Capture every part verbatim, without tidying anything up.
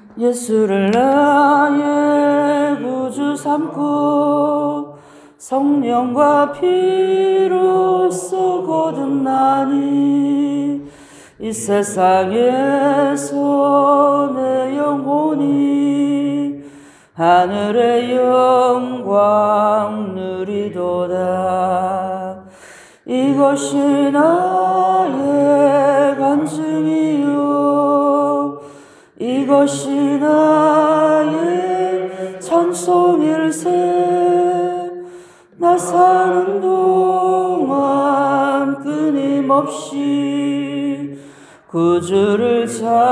예수를 나의 구주 삼고 성령과 피로써 거듭나니 이 세상에서 내 영혼이 하늘의 영광 누리도다. 이것이 나의 간증이요 이것이 나의 찬송일세. 나 사는 동안 끊임없이 구주를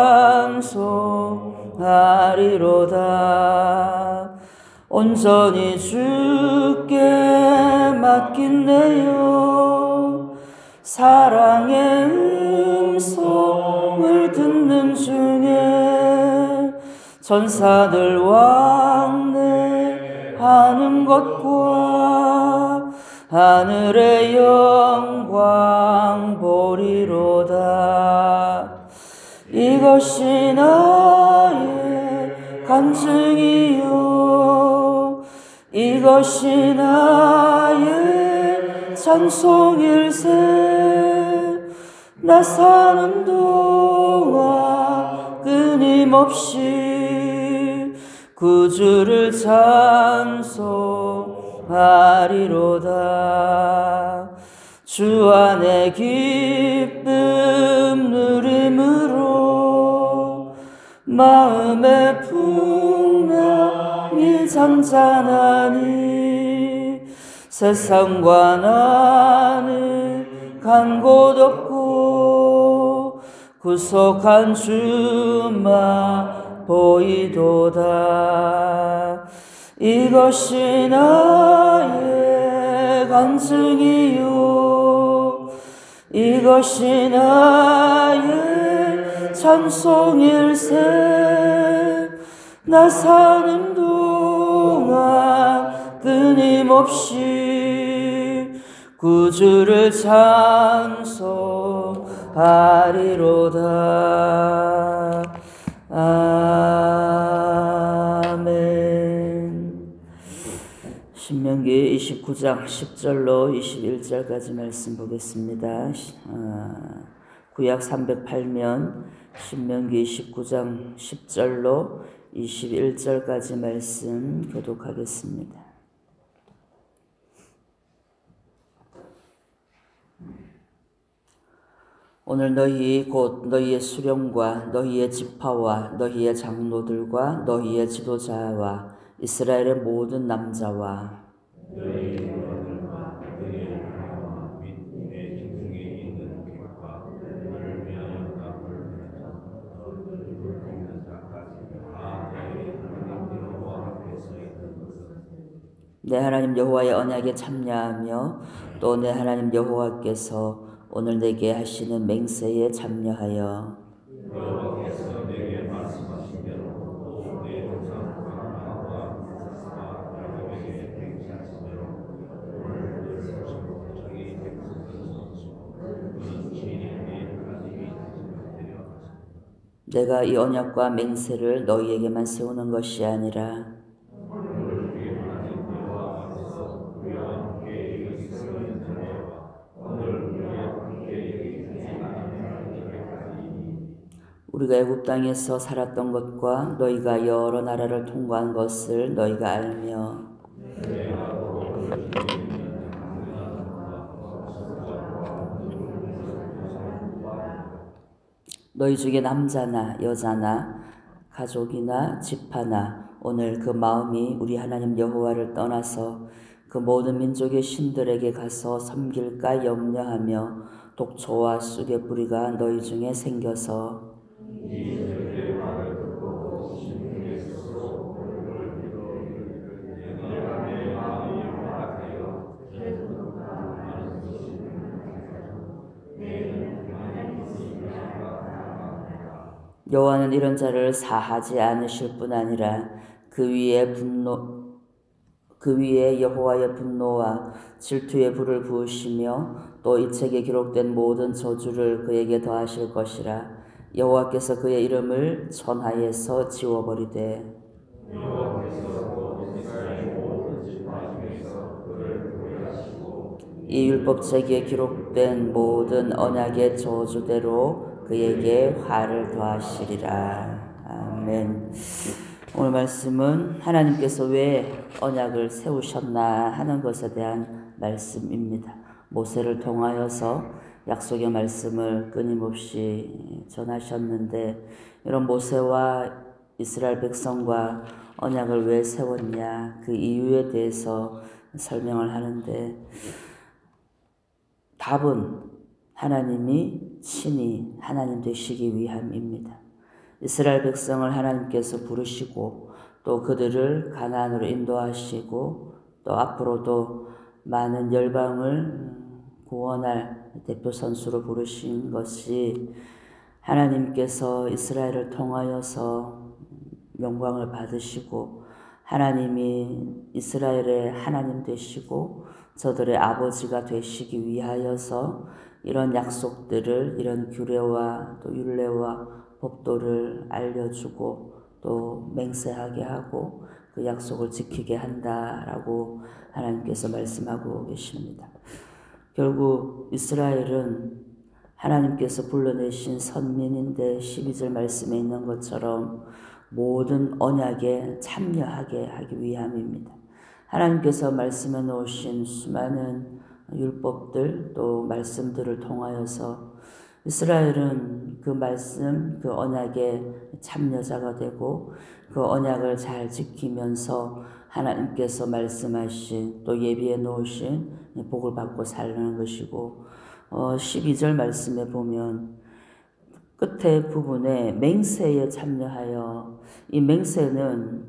찬송하리로다. 온전히 주께 맡긴 내요 사랑의 음성을 듣는 중에 천사들 왕래하는 것과 하늘의 영광 보리로다. 이것이 나의 간증이요 이것이 나의 찬송일세. 나 사는 동안 끊임없이 구주를 찬송하리로다. 주 안에 기쁨 누림으로 마음의 풍랑이 잔잔하니 세상과 나는 간 곳 없고 구속한 주만 보이도다. 이것이 나의 간증이요 이것이 나의 찬송일세. 나 사는 동안 끊임없이 구주를 찬송하리로다. 아멘. 신명기 이십구 장 십 절로 이십일 절까지 말씀 보겠습니다. 구약 삼백팔 면 신명기 이십구 장 십 절로 이십일 절까지 말씀 교독하겠습니다. 오늘 너희 곧 너희의 수령과 너희의 지파와 너희의 장로들과 너희의 지도자와 이스라엘의 모든 남자와 너희 부하들과 너희의 가와 및 내 중에 있는 객과 너를 위하여 값을 너를 있는 자까지 다 너희 하나님 여호와 앞에서 있는 것은 내 하나님 여호와의 언약에 참여하며 또 내 하나님 여호와께서 오늘 내게 하시는 맹세에 참여하여 여호와께서 내게 말씀하신 대로 또 내 조상과 나와 사사와 야곱에게 맹세하신 대로 오늘 늘 서로 자기 백성을 선수고 그는 친히 내일까지 되려 하시고 내가 이 언약과 맹세를 너희에게만 세우는 것이 아니라 우리가 애굽 땅에서 살았던 것과 너희가 여러 나라를 통과한 것을 너희가 알며 너희 중에 남자나 여자나 가족이나 지파나 오늘 그 마음이 우리 하나님 여호와를 떠나서 그 모든 민족의 신들에게 가서 섬길까 염려하며 독초와 쑥의 뿌리가 너희 중에 생겨서 여호와는 이런 자를 사하지 않으실 뿐 아니라 그 위에 분노 그 위에 여호와의 분노와 질투의 불을 부으시며 또 이 책에 기록된 모든 저주를 그에게 더하실 것이라. 여호와께서 그의 이름을 천하에서 지워버리되 이 율법책에 기록된 모든 언약의 저주대로 그에게 화를 더하시리라. 아멘. 오늘 말씀은 하나님께서 왜 언약을 세우셨나 하는 것에 대한 말씀입니다. 모세를 통하여서 약속의 말씀을 끊임없이 전하셨는데, 이런 모세와 이스라엘 백성과 언약을 왜 세웠냐, 그 이유에 대해서 설명을 하는데, 답은 하나님이 친히 하나님 되시기 위함입니다. 이스라엘 백성을 하나님께서 부르시고 또 그들을 가나안으로 인도하시고 또 앞으로도 많은 열방을 구원할 대표 선수로 부르신 것이 하나님께서 이스라엘을 통하여서 영광을 받으시고 하나님이 이스라엘의 하나님 되시고 저들의 아버지가 되시기 위하여서 이런 약속들을, 이런 규례와 또 율례와 법도를 알려주고 또 맹세하게 하고 그 약속을 지키게 한다라고 하나님께서 말씀하고 계십니다. 결국 이스라엘은 하나님께서 불러내신 선민인데 십이 절 말씀에 있는 것처럼 모든 언약에 참여하게 하기 위함입니다. 하나님께서 말씀해 놓으신 수많은 율법들 또 말씀들을 통하여서 이스라엘은 그 말씀, 그 언약의 참여자가 되고 그 언약을 잘 지키면서 하나님께서 말씀하신 또 예비해 놓으신 복을 받고 살라는 것이고, 어, 십이 절 말씀에 보면 끝에 부분에 맹세에 참여하여, 이 맹세는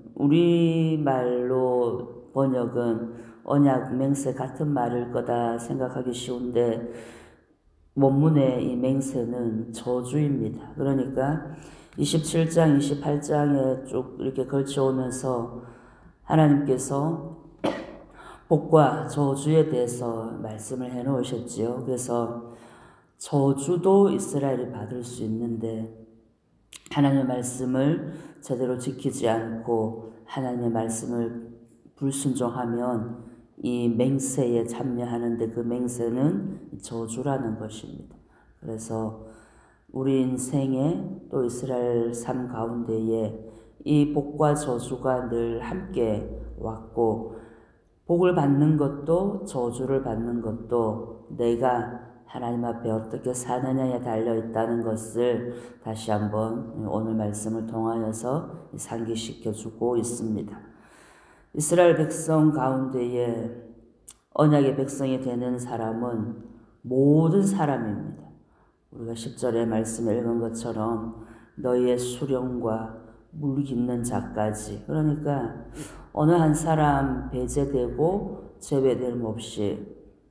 우리말로 번역은 언약, 맹세 같은 말일 거다 생각하기 쉬운데 원문의 이 맹세는 저주입니다. 그러니까 이십칠 장, 이십팔 장에 쭉 이렇게 걸쳐오면서 하나님께서 복과 저주에 대해서 말씀을 해 놓으셨지요. 그래서 저주도 이스라엘이 받을 수 있는데 하나님의 말씀을 제대로 지키지 않고 하나님의 말씀을 불순종하면 이 맹세에 참여하는데 그 맹세는 저주라는 것입니다. 그래서 우리 인생에 또 이스라엘 삶 가운데에 이 복과 저주가 늘 함께 왔고, 복을 받는 것도 저주를 받는 것도 내가 하나님 앞에 어떻게 사느냐에 달려있다는 것을 다시 한번 오늘 말씀을 통하여서 상기시켜주고 있습니다. 이스라엘 백성 가운데에 언약의 백성이 되는 사람은 모든 사람입니다. 우리가 십 절의 말씀을 읽은 것처럼 너희의 수령과 물 깃는 자까지, 그러니까 어느 한 사람 배제되고 제외됨 없이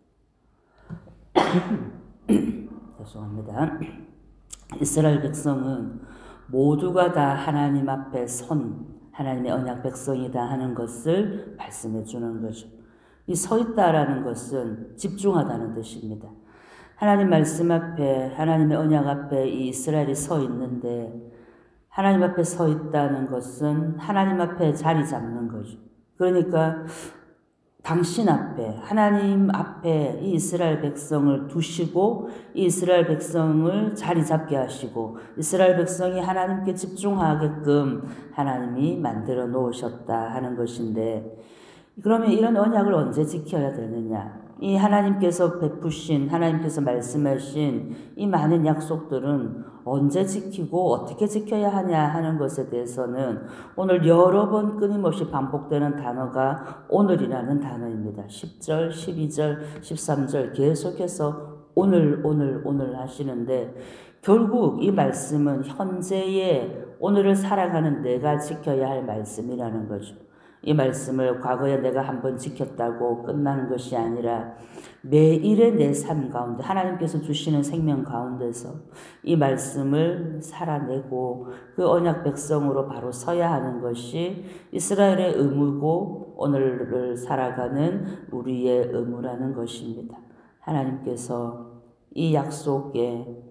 죄송합니다. 이스라엘 백성은 모두가 다 하나님 앞에 선 하나님의 언약 백성이다 하는 것을 말씀해 주는 거죠. 이 서 있다라는 것은 집중하다는 뜻입니다. 하나님 말씀 앞에, 하나님의 언약 앞에 이 이스라엘이 서 있는데, 하나님 앞에 서 있다는 것은 하나님 앞에 자리 잡는 거죠. 그러니까 당신 앞에, 하나님 앞에 이 이스라엘 백성을 두시고 이 이스라엘 백성을 자리 잡게 하시고 이스라엘 백성이 하나님께 집중하게끔 하나님이 만들어 놓으셨다 하는 것인데, 그러면 이런 언약을 언제 지켜야 되느냐? 이 하나님께서 베푸신, 하나님께서 말씀하신 이 많은 약속들은 언제 지키고 어떻게 지켜야 하냐 하는 것에 대해서는 오늘 여러 번 끊임없이 반복되는 단어가 오늘이라는 단어입니다. 십 절, 십이 절, 십삼 절 계속해서 오늘, 오늘, 오늘 하시는데, 결국 이 말씀은 현재의 오늘을 살아가는 내가 지켜야 할 말씀이라는 거죠. 이 말씀을 과거에 내가 한번 지켰다고 끝나는 것이 아니라 매일의 내 삶 가운데 하나님께서 주시는 생명 가운데서 이 말씀을 살아내고 그 언약 백성으로 바로 서야 하는 것이 이스라엘의 의무고 오늘을 살아가는 우리의 의무라는 것입니다. 하나님께서 이 약속에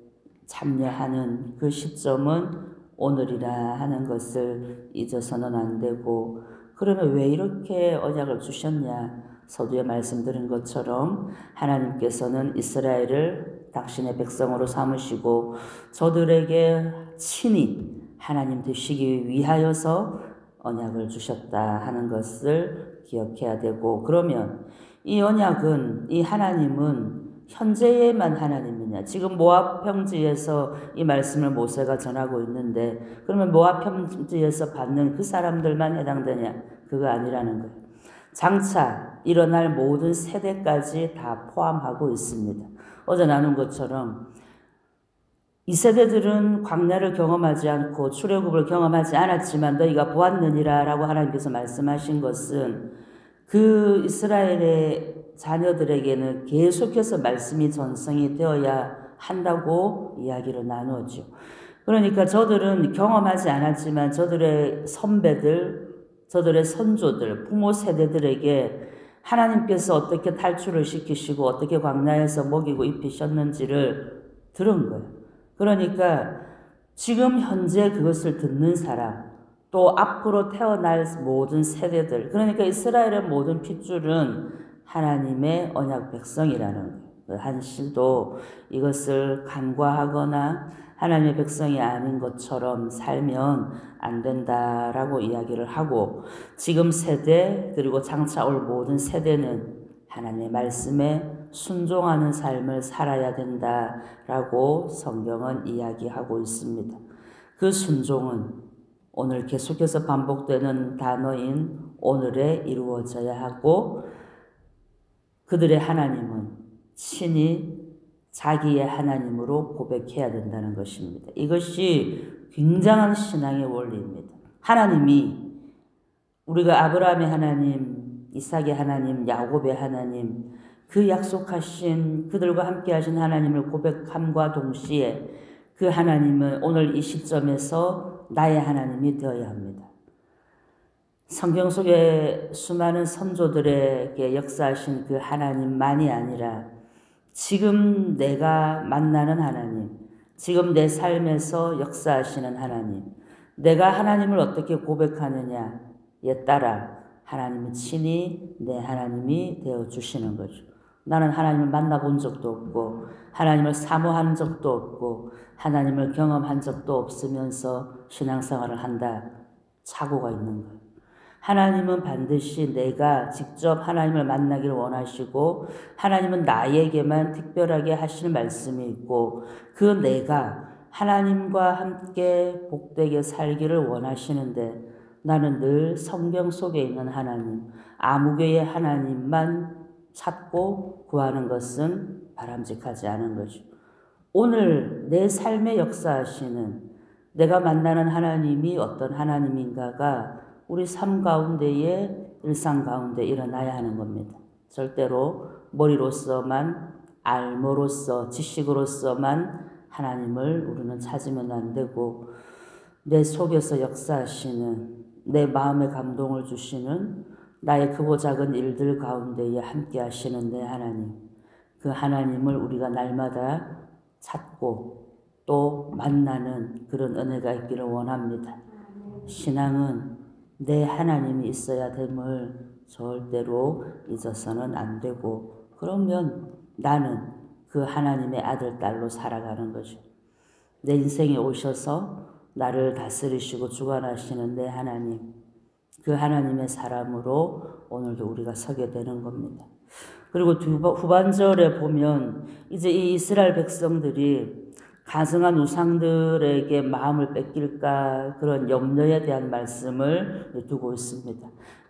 참여하는 그 시점은 오늘이라 하는 것을 잊어서는 안 되고, 그러면 왜 이렇게 언약을 주셨냐? 서두에 말씀드린 것처럼 하나님께서는 이스라엘을 당신의 백성으로 삼으시고 저들에게 친히 하나님 되시기 위하여서 언약을 주셨다 하는 것을 기억해야 되고, 그러면 이 언약은, 이 하나님은 현재에만 하나님이냐? 지금 모압 평지에서 이 말씀을 모세가 전하고 있는데, 그러면 모압 평지에서 받는 그 사람들만 해당되냐? 그거 아니라는 거예요. 장차 일어날 모든 세대까지 다 포함하고 있습니다. 어제 나눈 것처럼 이 세대들은 광야를 경험하지 않고 출애굽을 경험하지 않았지만 너희가 보았느니라 라고 하나님께서 말씀하신 것은 그 이스라엘의 자녀들에게는 계속해서 말씀이 전성이 되어야 한다고 이야기를 나누었죠. 그러니까 저들은 경험하지 않았지만 저들의 선배들, 저들의 선조들, 부모 세대들에게 하나님께서 어떻게 탈출을 시키시고 어떻게 광야에서 먹이고 입히셨는지를 들은 거예요. 그러니까 지금 현재 그것을 듣는 사람, 또 앞으로 태어날 모든 세대들, 그러니까 이스라엘의 모든 핏줄은 하나님의 언약 백성이라는 거예요. 한시도 이것을 간과하거나 하나님의 백성이 아닌 것처럼 살면 안 된다라고 이야기를 하고, 지금 세대 그리고 장차 올 모든 세대는 하나님의 말씀에 순종하는 삶을 살아야 된다라고 성경은 이야기하고 있습니다. 그 순종은 오늘 계속해서 반복되는 단어인 오늘에 이루어져야 하고, 그들의 하나님은 친히 자기의 하나님으로 고백해야 된다는 것입니다. 이것이 굉장한 신앙의 원리입니다. 하나님이 우리가 아브라함의 하나님, 이삭의 하나님, 야곱의 하나님, 그 약속하신 그들과 함께 하신 하나님을 고백함과 동시에 그 하나님은 오늘 이 시점에서 나의 하나님이 되어야 합니다. 성경 속에 수많은 선조들에게 역사하신 그 하나님만이 아니라 지금 내가 만나는 하나님, 지금 내 삶에서 역사하시는 하나님, 내가 하나님을 어떻게 고백하느냐에 따라 하나님이 친히 내 하나님이 되어주시는 거죠. 나는 하나님을 만나본 적도 없고 하나님을 사모한 적도 없고 하나님을 경험한 적도 없으면서 신앙생활을 한다. 착오가 있는 거예요. 하나님은 반드시 내가 직접 하나님을 만나기를 원하시고 하나님은 나에게만 특별하게 하시는 말씀이 있고 그 내가 하나님과 함께 복되게 살기를 원하시는데 나는 늘 성경 속에 있는 하나님, 아무개의 하나님만 찾고 구하는 것은 바람직하지 않은 거죠. 오늘 내 삶에 역사하시는 내가 만나는 하나님이 어떤 하나님인가가 우리 삶 가운데에 일상 가운데 일어나야 하는 겁니다. 절대로 머리로서만 알므로써 지식으로서만 하나님을 우리는 찾으면 안 되고 내 속에서 역사하시는 내 마음에 감동을 주시는 나의 크고 작은 일들 가운데에 함께 하시는 내 하나님, 그 하나님을 우리가 날마다 찾고 또 만나는 그런 은혜가 있기를 원합니다. 신앙은 내 하나님이 있어야 됨을 절대로 잊어서는 안 되고 그러면 나는 그 하나님의 아들, 딸로 살아가는 거죠. 내 인생에 오셔서 나를 다스리시고 주관하시는 내 하나님, 그 하나님의 사람으로 오늘도 우리가 서게 되는 겁니다. 그리고 후반절에 보면 이제 이 이스라엘 백성들이 가증한 우상들에게 마음을 뺏길까 그런 염려에 대한 말씀을 두고 있습니다.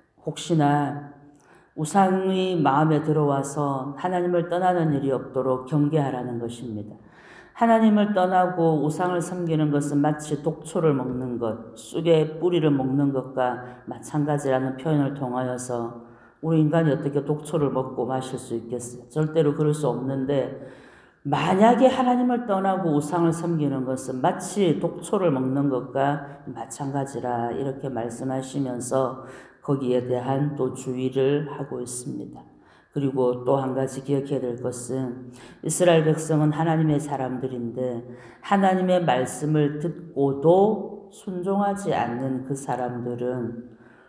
혹시나 우상이 마음에 들어와서 하나님을 떠나는 일이 없도록 경계하라는 것입니다. 하나님을 떠나고 우상을 섬기는 것은 마치 독초를 먹는 것, 쑥의 뿌리를 먹는 것과 마찬가지라는 표현을 통하여서 우리 인간이 어떻게 독초를 먹고 마실 수 있겠어요? 절대로 그럴 수 없는데 만약에 하나님을 떠나고 우상을 섬기는 것은 마치 독초를 먹는 것과 마찬가지라 이렇게 말씀하시면서 거기에 대한 또 주의를 하고 있습니다. 그리고 또 한 가지 기억해야 될 것은 이스라엘 백성은 하나님의 사람들인데 하나님의 말씀을 듣고도 순종하지 않는 그 사람들은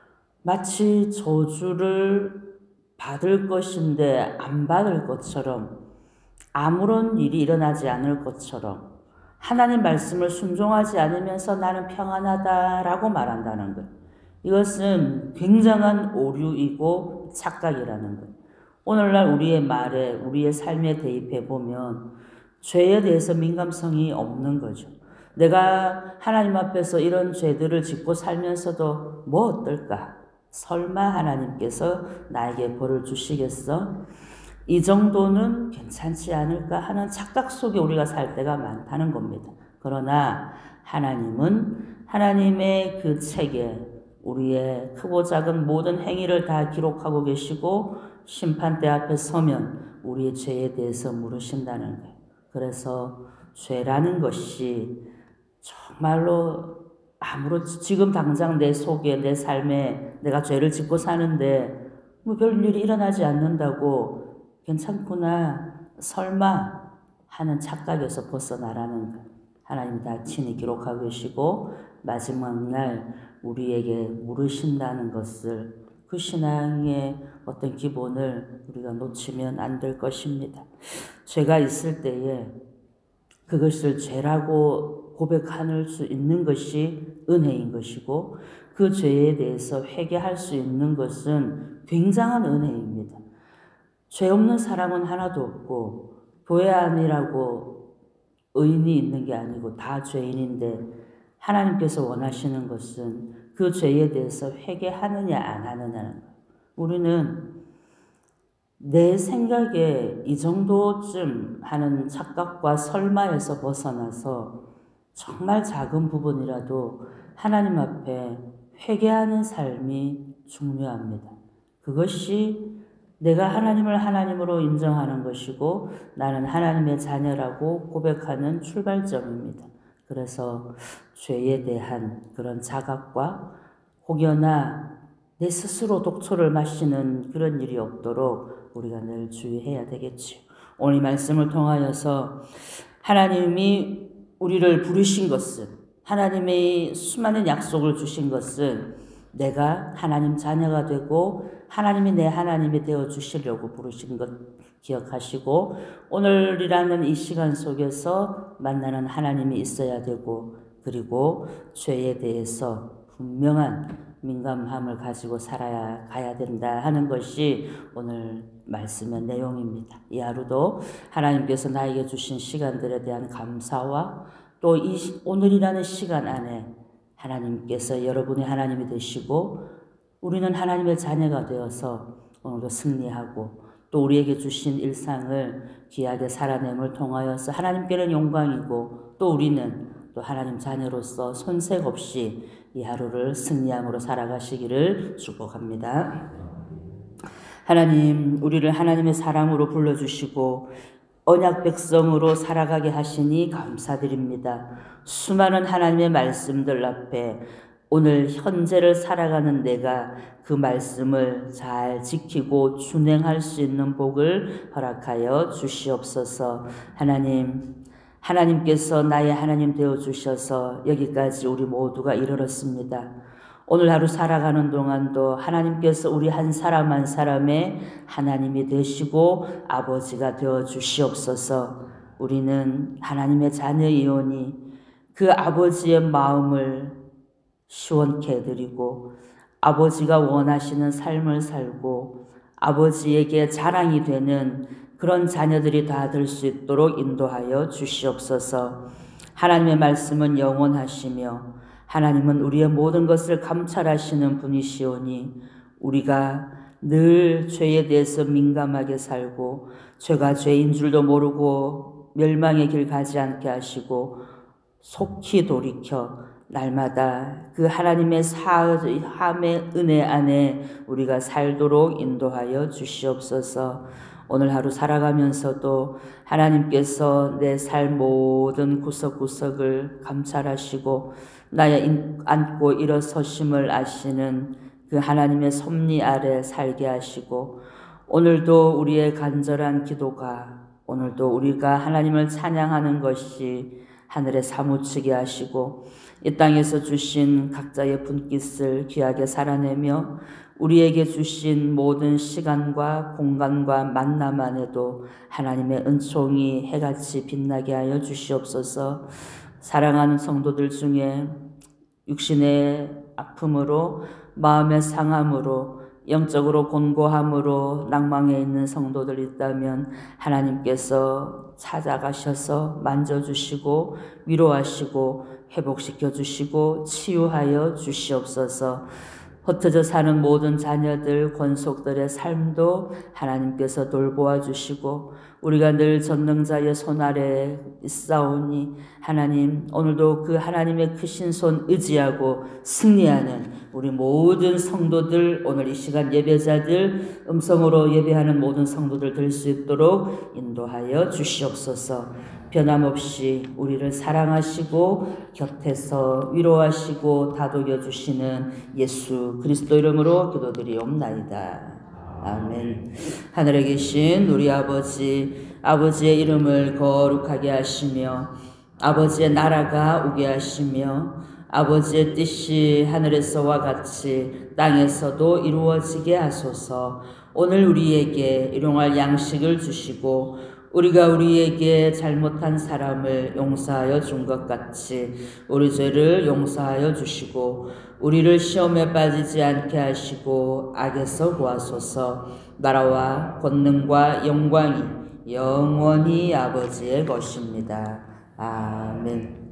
마치 저주를 받을 것인데 안 받을 것처럼, 아무런 일이 일어나지 않을 것처럼 하나님 말씀을 순종하지 않으면서 나는 평안하다라고 말한다는 것. 이것은 굉장한 오류이고 착각이라는 것. 오늘날 우리의 말에, 우리의 삶에 대입해 보면 죄에 대해서 민감성이 없는 거죠. 내가 하나님 앞에서 이런 죄들을 짓고 살면서도 뭐 어떨까? 설마 하나님께서 나에게 벌을 주시겠어? 이 정도는 괜찮지 않을까 하는 착각 속에 우리가 살 때가 많다는 겁니다. 그러나 하나님은 하나님의 그 책에 우리의 크고 작은 모든 행위를 다 기록하고 계시고 심판대 앞에 서면 우리의 죄에 대해서 물으신다는 거예요. 그래서 죄라는 것이 정말로 아무렇지, 지금 당장 내 속에, 내 삶에 내가 죄를 짓고 사는데 뭐 별일이 일어나지 않는다고 괜찮구나, 설마 하는 착각에서 벗어나라는 것. 하나님 다 친히 기록하고 계시고 마지막 날 우리에게 물으신다는 것을, 그 신앙의 어떤 기본을 우리가 놓치면 안 될 것입니다. 죄가 있을 때에 그것을 죄라고 고백할 수 있는 것이 은혜인 것이고 그 죄에 대해서 회개할 수 있는 것은 굉장한 은혜입니다. 죄 없는 사람은 하나도 없고 교회 안이라고 의인이 있는 게 아니고 다 죄인인데 하나님께서 원하시는 것은 그 죄에 대해서 회개하느냐 안 하느냐는 거예요. 우리는 내 생각에 이 정도쯤 하는 착각과 설마에서 벗어나서 정말 작은 부분이라도 하나님 앞에 회개하는 삶이 중요합니다. 그것이 내가 하나님을 하나님으로 인정하는 것이고 나는 하나님의 자녀라고 고백하는 출발점입니다. 그래서 죄에 대한 그런 자각과 혹여나 내 스스로 독초를 마시는 그런 일이 없도록 우리가 늘 주의해야 되겠지요. 오늘 이 말씀을 통하여서 하나님이 우리를 부르신 것은, 하나님의 수많은 약속을 주신 것은 내가 하나님 자녀가 되고 하나님이 내 하나님이 되어 주시려고 부르신 것 기억하시고 오늘이라는 이 시간 속에서 만나는 하나님이 있어야 되고 그리고 죄에 대해서 분명한 민감함을 가지고 살아야 가야 된다 하는 것이 오늘 말씀의 내용입니다. 이 하루도 하나님께서 나에게 주신 시간들에 대한 감사와 또 이 오늘이라는 시간 안에 하나님께서 여러분의 하나님이 되시고 우리는 하나님의 자녀가 되어서 오늘도 승리하고 또 우리에게 주신 일상을 귀하게 살아냄을 통하여서 하나님께는 영광이고 또 우리는 또 하나님 자녀로서 손색 없이 이 하루를 승리함으로 살아가시기를 축복합니다. 하나님, 우리를 하나님의 사랑으로 불러주시고 언약 백성으로 살아가게 하시니 감사드립니다. 수많은 하나님의 말씀들 앞에 오늘 현재를 살아가는 내가 그 말씀을 잘 지키고 준행할 수 있는 복을 허락하여 주시옵소서. 하나님, 하나님께서 나의 하나님 되어 주셔서 여기까지 우리 모두가 이르렀습니다. 오늘 하루 살아가는 동안도 하나님께서 우리 한 사람 한 사람의 하나님이 되시고 아버지가 되어 주시옵소서. 우리는 하나님의 자녀이오니 그 아버지의 마음을 시원케 해드리고 아버지가 원하시는 삶을 살고 아버지에게 자랑이 되는 그런 자녀들이 다 될 수 있도록 인도하여 주시옵소서. 하나님의 말씀은 영원하시며 하나님은 우리의 모든 것을 감찰하시는 분이시오니 우리가 늘 죄에 대해서 민감하게 살고 죄가 죄인 줄도 모르고 멸망의 길 가지 않게 하시고 속히 돌이켜 날마다 그 하나님의 사함의 은혜 안에 우리가 살도록 인도하여 주시옵소서. 오늘 하루 살아가면서도 하나님께서 내 삶 모든 구석구석을 감찰하시고 나의 앉고 일어서심을 아시는 그 하나님의 섭리 아래 살게 하시고 오늘도 우리의 간절한 기도가, 오늘도 우리가 하나님을 찬양하는 것이 하늘에 사무치게 하시고 이 땅에서 주신 각자의 분깃을 귀하게 살아내며 우리에게 주신 모든 시간과 공간과 만남 안에도 하나님의 은총이 해같이 빛나게 하여 주시옵소서. 사랑하는 성도들 중에 육신의 아픔으로, 마음의 상함으로, 영적으로 곤고함으로 낭망해 있는 성도들 있다면 하나님께서 찾아가셔서 만져주시고 위로하시고 회복시켜 주시고 치유하여 주시옵소서. 흩어져 사는 모든 자녀들, 권속들의 삶도 하나님께서 돌보아 주시고 우리가 늘 전능자의 손 아래에 있사오니 하나님, 오늘도 그 하나님의 크신 손 의지하고 승리하는 우리 모든 성도들, 오늘 이 시간 예배자들, 음성으로 예배하는 모든 성도들 될 수 있도록 인도하여 주시옵소서. 변함없이 우리를 사랑하시고 곁에서 위로하시고 다독여 주시는 예수 그리스도 이름으로 기도드리옵나이다. 아멘. 하늘에 계신 우리 아버지, 아버지의 이름을 거룩하게 하시며 아버지의 나라가 오게 하시며 아버지의 뜻이 하늘에서와 같이 땅에서도 이루어지게 하소서. 오늘 우리에게 일용할 양식을 주시고 우리가 우리에게 잘못한 사람을 용서하여 준 것 같이 우리 죄를 용서하여 주시고 우리를 시험에 빠지지 않게 하시고 악에서 구하소서. 나라와 권능과 영광이 영원히 아버지의 것입니다. 아멘.